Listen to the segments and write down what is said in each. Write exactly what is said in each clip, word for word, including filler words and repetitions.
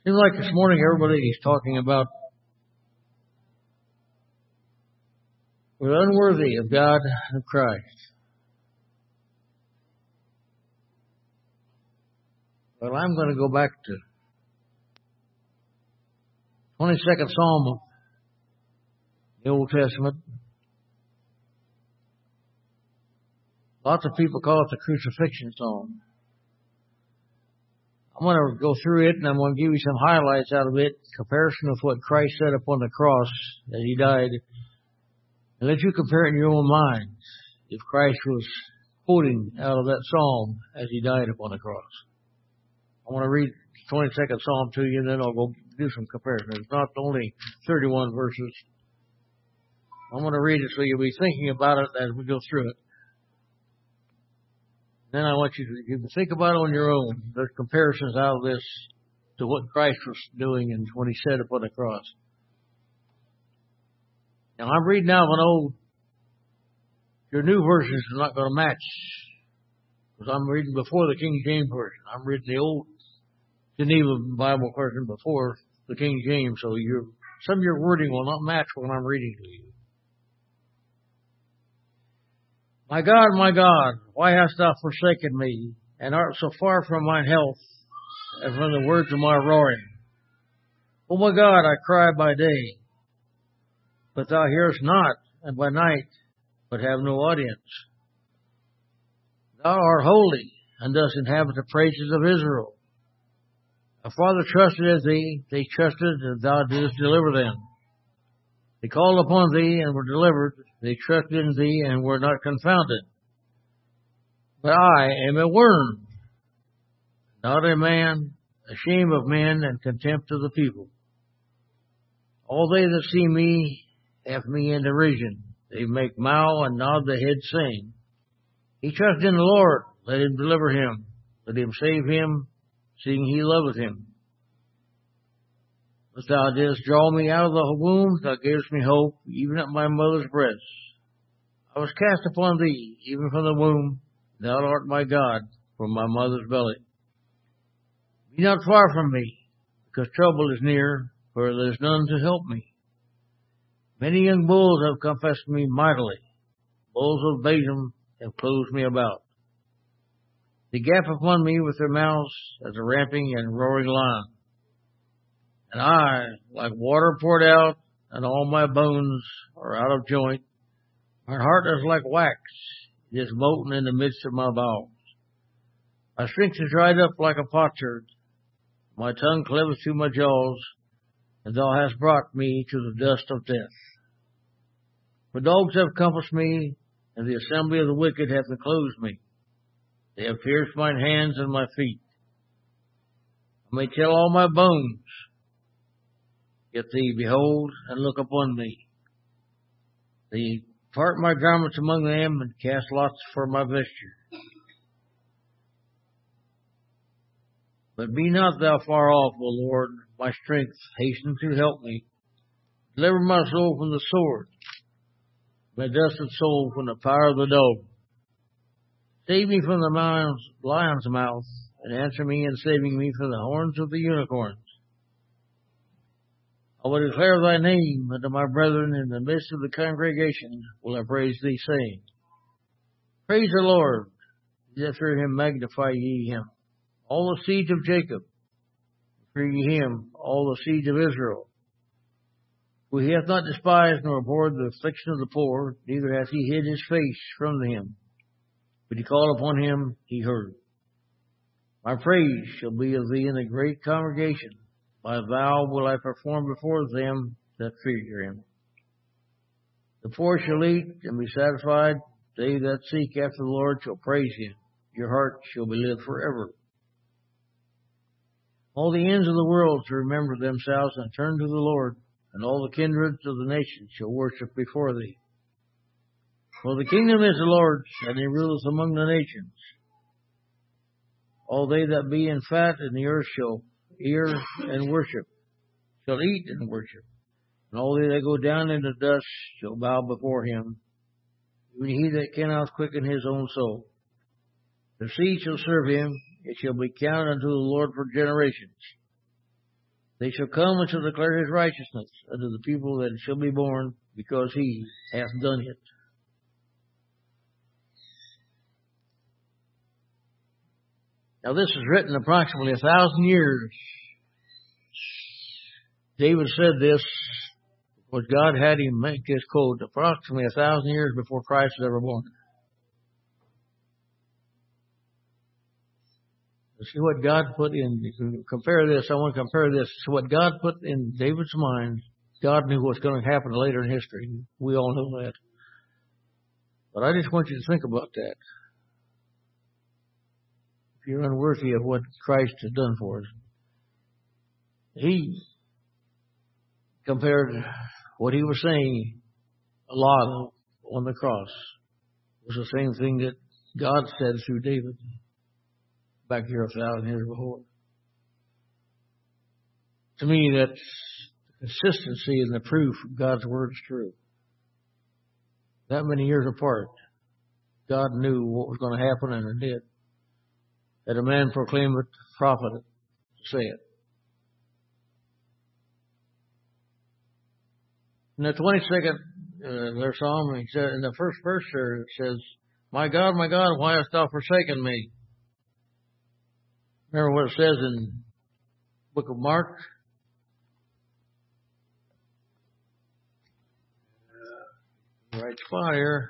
Seems like this morning everybody is talking about we're unworthy of God and Christ. Well, I'm going to go back to twenty-second Psalm of the Old Testament. Lots of people call it the crucifixion psalm. I'm going to go through it and I'm going to give you some highlights out of it, comparison of what Christ said upon the cross as he died. And let you compare it in your own minds if Christ was quoting out of that psalm as he died upon the cross. I want to read the twenty-second Psalm to you and then I'll go do some comparison. It's not only thirty-one verses. I'm going to read it so you'll be thinking about it as we go through it. Then I want you to, you to think about it on your own. There's comparisons out of this to what Christ was doing and what he said upon the cross. Now I'm reading out of an old, your new versions are not going to match. Because I'm reading before the King James Version. I'm reading the old Geneva Bible version before the King James. So your, some of your wording will not match what I'm reading to you. My God, my God, why hast thou forsaken me, and art so far from mine health, and from the words of my roaring? O my God, I cry by day, but thou hearest not, and by night, but have no audience. Thou art holy, and dost inhabit the praises of Israel. Our father trusted in thee, they trusted, and thou didst deliver them. They called upon thee, and were delivered. They trusted in thee and were not confounded. But I am a worm, not a man, ashamed of men and contempt of the people. All they that see me have me in derision. They make mow and nod the head, saying, He trusted in the Lord, let him deliver him, let him save him, seeing he loveth him. But thou didst draw me out of the womb, thou gavest me hope, even at my mother's breast. I was cast upon thee, even from the womb. Thou art my God, from my mother's belly. Be not far from me, because trouble is near, for there is none to help me. Many young bulls have compassed me mightily. Bulls of Bashan have closed me about. They gap upon me with their mouths as a ramping and roaring lion. And I, like water poured out, and all my bones are out of joint. My heart is like wax, it is molten in the midst of my bowels. My strength is dried up like a potsherd. My tongue cleaveth to my jaws, and thou hast brought me to the dust of death. For dogs have compassed me, and the assembly of the wicked hath enclosed me. They have pierced mine hands and my feet. I may tell all my bones, yet thee behold and look upon me. They part my garments among them and cast lots for my vesture. But be not thou far off, O Lord, my strength, hasten to help me. Deliver my soul from the sword, my dusted soul from the power of the dog. Save me from the lion's, lion's mouth, and answer me in saving me from the horns of the unicorns. I will declare thy name unto my brethren in the midst of the congregation will I praise thee, saying, Praise the Lord, that fear him magnify ye him. All the seeds of Jacob, fear ye him, all the seeds of Israel. For he hath not despised nor abhorred the affliction of the poor, neither hath he hid his face from him. But he called upon him, he heard. My praise shall be of thee in the great congregation. My vow will I perform before them that fear him. The poor shall eat and be satisfied. They that seek after the Lord shall praise him. Your heart shall be lived forever. All the ends of the world shall remember themselves and turn to the Lord, and all the kindreds of the nations shall worship before thee. For the kingdom is the Lord's, and he ruleth among the nations. All they that be in fat in the earth shall hear and worship, shall eat and worship. And all they that go down into dust shall bow before him, even he that cannot quicken his own soul. The seed shall serve him, it shall be counted unto the Lord for generations. They shall come and shall declare his righteousness unto the people that shall be born, because he hath done it. Now this is written approximately a thousand years. David said this, was God had him make this quote approximately a thousand years before Christ was ever born. See what God put in, compare this, I want to compare this to what God put in David's mind. God knew what's going to happen later in history. We all know that. But I just want you to think about that. If you're unworthy of what Christ has done for us. He compared what he was saying a lot of on the cross was the same thing that God said through David back here a thousand years before. To me, that's the consistency and the proof of God's word is true. That many years apart, God knew what was going to happen, and it did. That a man proclaimed it, prophet it, say it. In the twenty-second uh, their psalm, he said, in the first verse there, it says, "My God, my God, why hast thou forsaken me?" Remember what it says in the book of Mark? Uh, right spot here.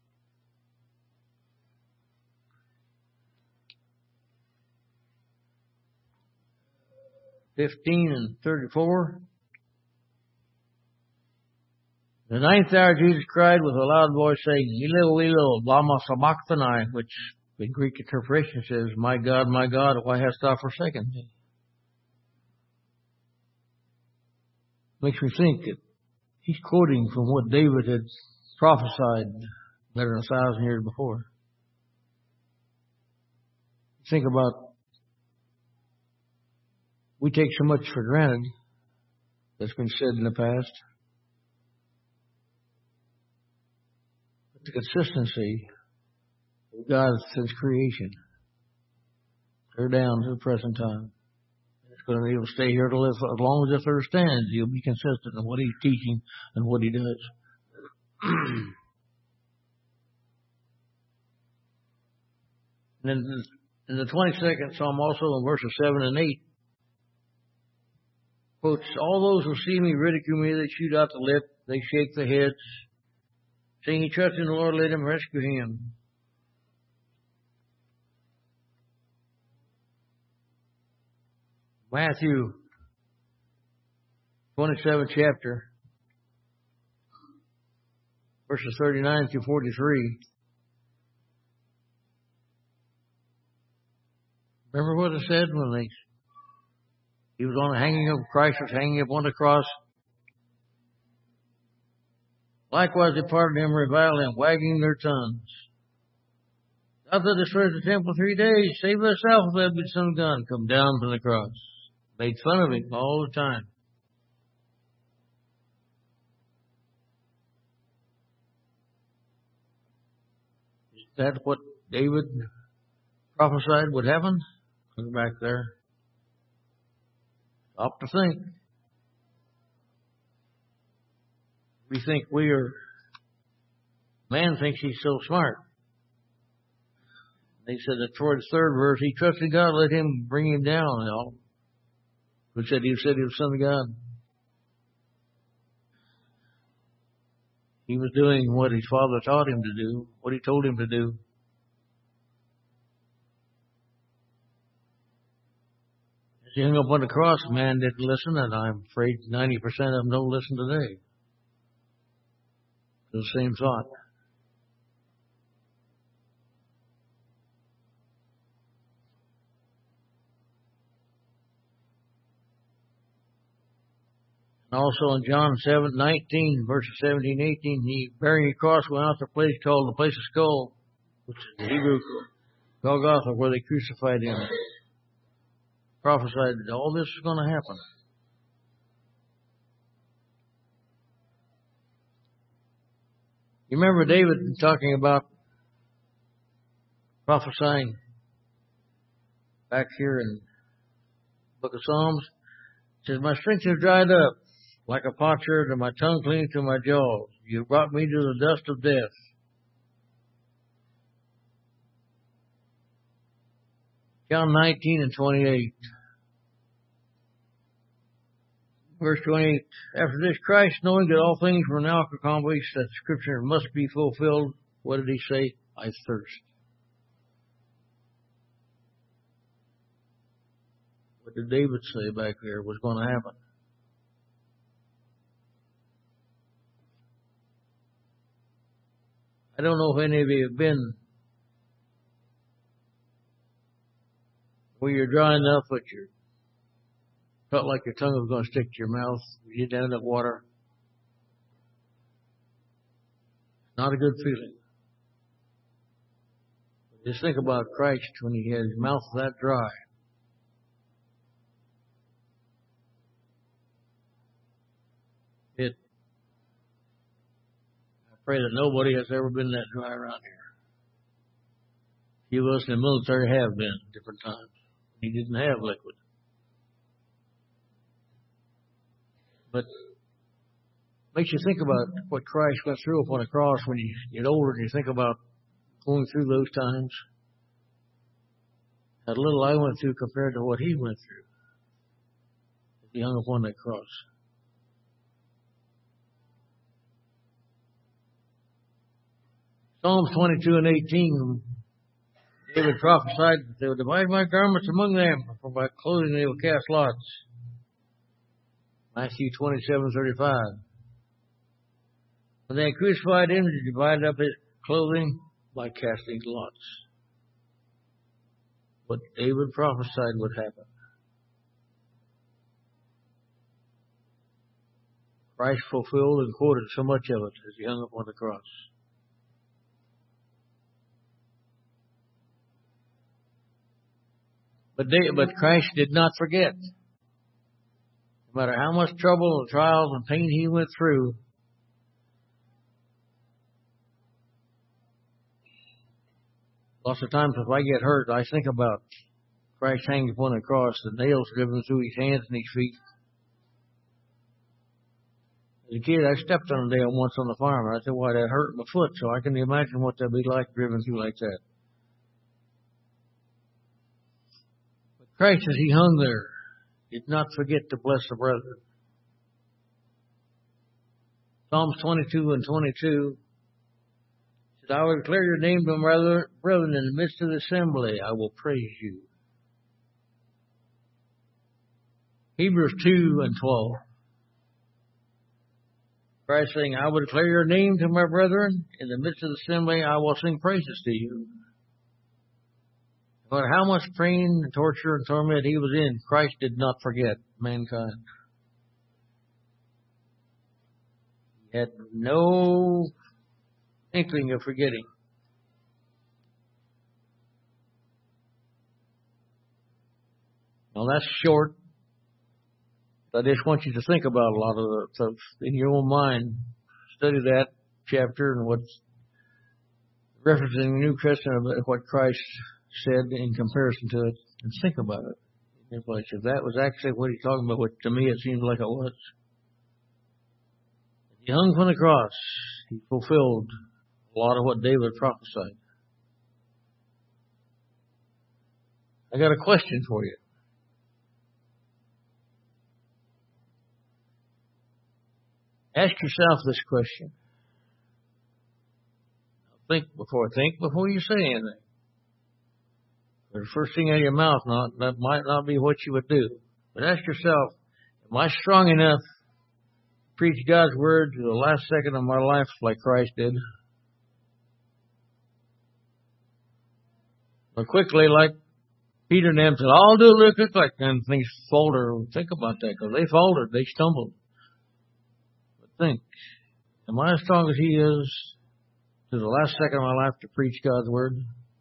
Fifteen and thirty-four. The ninth hour Jesus cried with a loud voice, saying, "Eloi, Eloi, lama sabachthani," which in Greek interpretation says, "My God, my God, why hast thou forsaken me?" Makes me think that he's quoting from what David had prophesied better than a thousand years before. Think about, we take so much for granted that's been said in the past. But the consistency of God since creation, clear down to the present time. It's going to be able to stay here to live as long as this earth stands. He'll be consistent in what he's teaching and what he does. And then in the twenty-second Psalm, also in verses seven and eight, quotes, "All those who see me ridicule me, they shoot out the lip, they shake their heads, saying, he trusts in the Lord, let him rescue him." Matthew twenty-seventh chapter, verses thirty-nine through forty-three. Remember what it said when they, he was on the hanging up, Christ was hanging up on the cross? "Likewise they parted him, reviled him, wagging their tongues. Thou that destroyed the temple three days, save thyself if thou be the Son of God." Come down from the cross. Made fun of him all the time. Is that what David prophesied would happen? Look back there. Stop to think. We think we are, man thinks he's so smart. They said that toward the third verse, he trusted God, let him bring him down. You know, who said he said he was Son of God. He was doing what his father taught him to do, what he told him to do. As he hung up on the cross, man didn't listen, and I'm afraid ninety percent of them don't listen today. The same thought. Also in John seven nineteen, verses seventeen and eighteen, he, bearing a cross, went out to a place called the place of skull, which is the Hebrew Golgotha, where they crucified him. Prophesied that all this is going to happen. You remember David talking about prophesying back here in the book of Psalms? It says, my strength is dried up like a potsherd, and my tongue cleaving to my jaws. You brought me to the dust of death. John nineteen and twenty-eight. Verse twenty-eight. After this, Christ, knowing that all things were now accomplished, that Scripture must be fulfilled, what did he say? I thirst. What did David say back there was going to happen? I don't know if any of you have been where you're dry enough that you felt like your tongue was going to stick to your mouth. You get down in the water. Not a good feeling. Just think about Christ when he had his mouth that dry. It. I pray that nobody has ever been that dry around here. A few of us in the military have been at different times. He didn't have liquid. But makes you think about what Christ went through upon the cross when you get older and you think about going through those times. How little I went through compared to what he went through. He hung upon that cross. Psalms twenty-two and eighteen, David prophesied that they would divide my garments among them, for my clothing they will cast lots. Matthew twenty-seven thirty-five. When they crucified him, they divided up his clothing by casting lots. What David prophesied would happen. Christ fulfilled and quoted so much of it as he hung upon the cross. But, they, but Christ did not forget. No matter how much trouble and trials and pain he went through, lots of times if I get hurt, I think about Christ hanging upon the cross, the nails driven through his hands and his feet. As a kid, I stepped on a nail once on the farm, and I said, why, that hurt my foot, so I can imagine what that'd be like driven through like that. But Christ, as he hung there, did not forget to bless the brethren. Psalms twenty-two and twenty-two said, I will declare your name to my brethren in the midst of the assembly. I will praise you. Hebrews two and twelve. Christ saying, I will declare your name to my brethren. In the midst of the assembly, I will sing praises to you. No matter how much pain and torture and torment he was in, Christ did not forget mankind. He had no inkling of forgetting. Now that's short. I just want you to think about a lot of the stuff in your own mind. Study that chapter and what's referencing the New Testament of what Christ said in comparison to it, and think about it. If that was actually what he's talking about, which to me it seems like it was. He hung upon the cross. He fulfilled a lot of what David prophesied. I got a question for you. Ask yourself this question. Think before think before you say anything. The first thing out of your mouth, not, that might not be what you would do. But ask yourself, am I strong enough to preach God's word to the last second of my life like Christ did? Or quickly, like Peter and them said, I'll do it real quick, and things falter. Think about that, because they faltered, they stumbled. Think, am I as strong as he is to the last second of my life to preach God's word?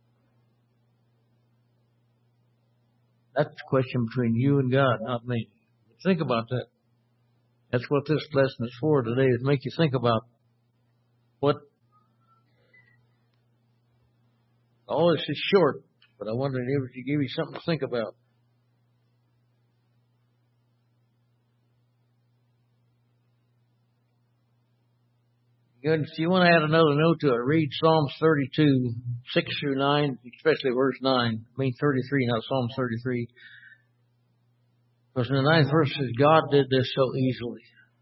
That's a question between you and God, not me. Think about that. That's what this lesson is for today, is make you think about what, all this is short, but I wanted to give you something to think about. Good. If you want to add another note to it, read Psalms thirty-two, six through nine, especially verse nine. I mean thirty-three, not Psalms thirty-three. Because in the ninth verse says, God did this so easily.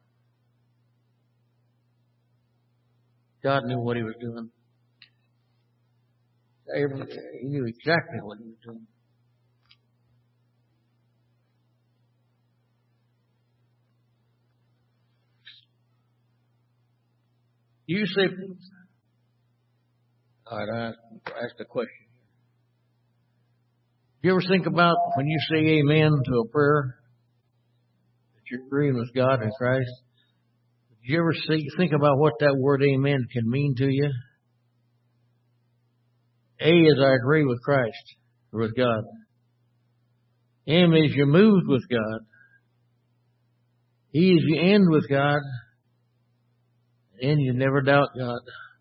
God knew what he was doing. He knew exactly what he was doing. You say, all right, I asked a question. Do you ever think about when you say amen to a prayer that you're agreeing with God and Christ? Do you ever see, think about what that word amen can mean to you? A is I agree with Christ or with God. M is you moved with God. E is you end with God. And you never doubt God.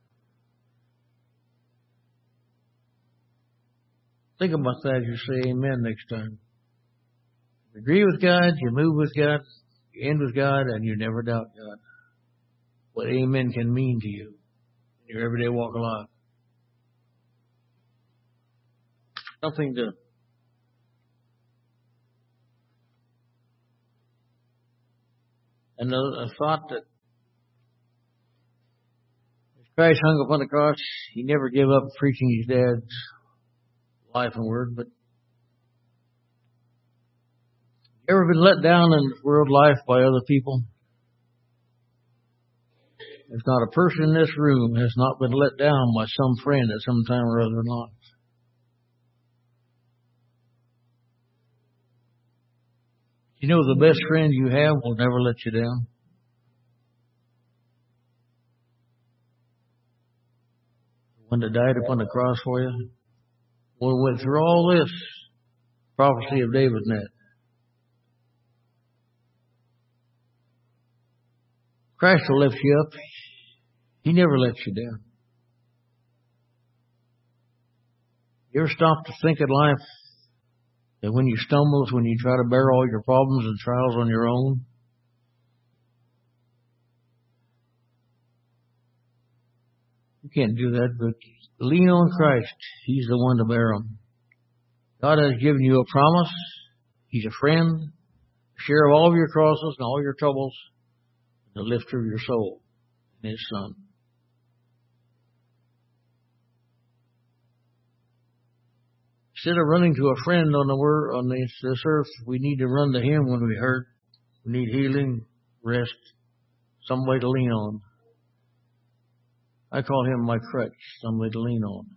Think about that as you say amen next time. You agree with God, you move with God, you end with God, and you never doubt God. What amen can mean to you in your everyday walk of life. Something to and a, a thought that Christ hung upon the cross. He never gave up preaching his dad's life and word. But you ever been let down in world life by other people? There's not a person in this room has not been let down by some friend at some time or other in life. You know the best friend you have will never let you down. One that died upon the cross for you. We went through all this prophecy of David and that. Christ will lift you up. He never lets you down. You ever stop to think in life that when you stumble is when you try to bear all your problems and trials on your own? You can't do that, but lean on Christ. He's the one to bear them. God has given you a promise. He's a friend, a share of all of your crosses and all your troubles, the lifter of your soul in His Son. Instead of running to a friend on the word on this, this earth, we need to run to Him when we hurt. We need healing, rest, somebody to lean on. I call Him my crutch, somebody to lean on.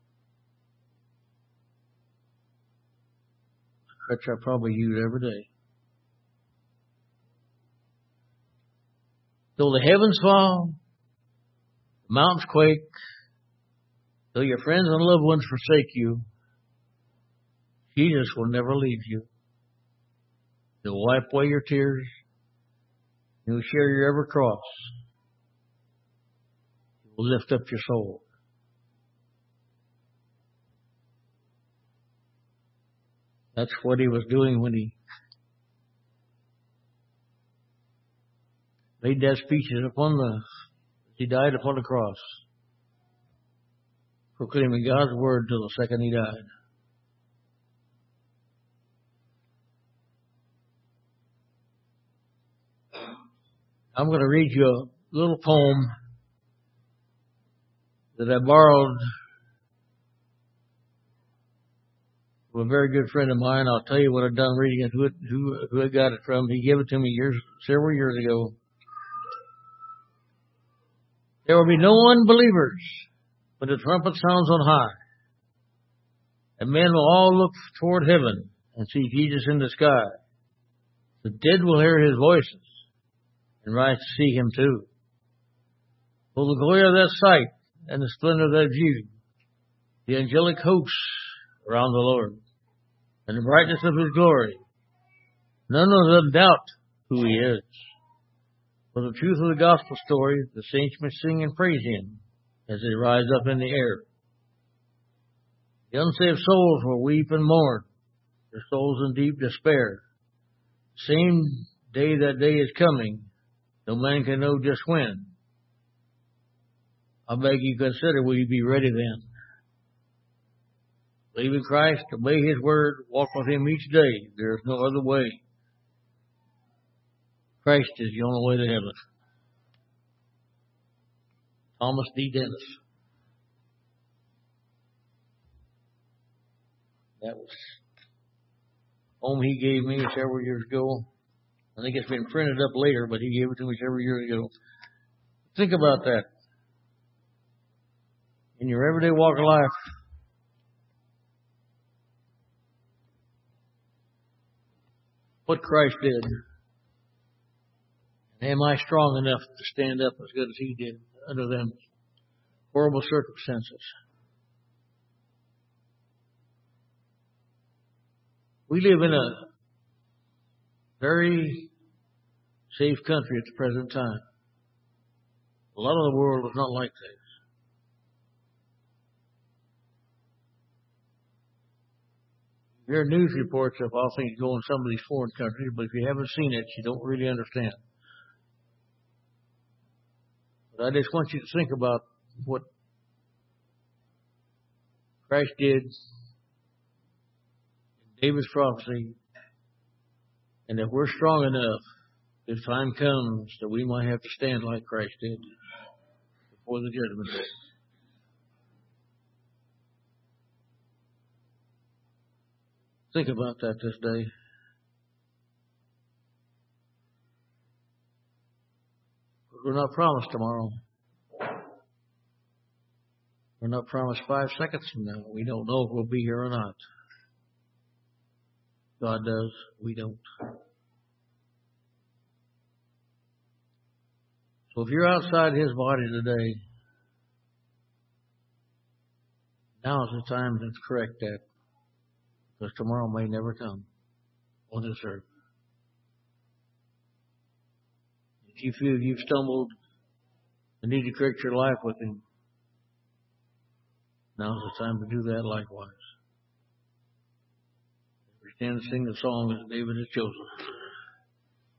A crutch I probably use every day. Though the heavens fall, the mountains quake, though your friends and loved ones forsake you, Jesus will never leave you. He'll wipe away your tears. He'll share your every cross. He'll lift up your soul. That's what He was doing when He made that speech upon the, He died upon the cross, proclaiming God's word till the second He died. I'm going to read you a little poem that I borrowed from a very good friend of mine. I'll tell you what I've done reading it, who, it, who, who I got it from. He gave it to me years, several years ago. There will be no unbelievers when the trumpet sounds on high, and men will all look toward heaven and see Jesus in the sky. The dead will hear His voices and rise to see Him too. For the glory of that sight and the splendor of that view, the angelic hosts around the Lord, and the brightness of His glory, none of them doubt who He is. For the truth of the gospel story, the saints may sing and praise Him as they rise up in the air. The unsaved souls will weep and mourn, their souls in deep despair. Same day that day is coming, no man can know just when. I beg you consider, will you be ready then? Believe in Christ, obey His word, walk with Him each day. There is no other way. Christ is the only way to heaven. Thomas D. Dennis. That was home he gave me several years ago. I think it's been printed up later, but he gave it to me several years ago. Think about that. In your everyday walk of life, what Christ did. And am I strong enough to stand up as good as He did under them horrible circumstances? We live in a very safe country at the present time. A lot of the world is not like this. You hear news reports of how things go in some of these foreign countries, but if you haven't seen it, you don't really understand. But I just want you to think about what Christ did in David's prophecy, and that we're strong enough if time comes that we might have to stand like Christ did before the judgment day. Think about that this day. We're not promised tomorrow. We're not promised five seconds from now. We don't know if we'll be here or not. God does. We don't. So if you're outside His body today, now is the time to correct that. Because tomorrow may never come on this earth. If you feel you've stumbled and need to correct your life with Him, now's the time to do that likewise. We stand and sing the song that David has chosen.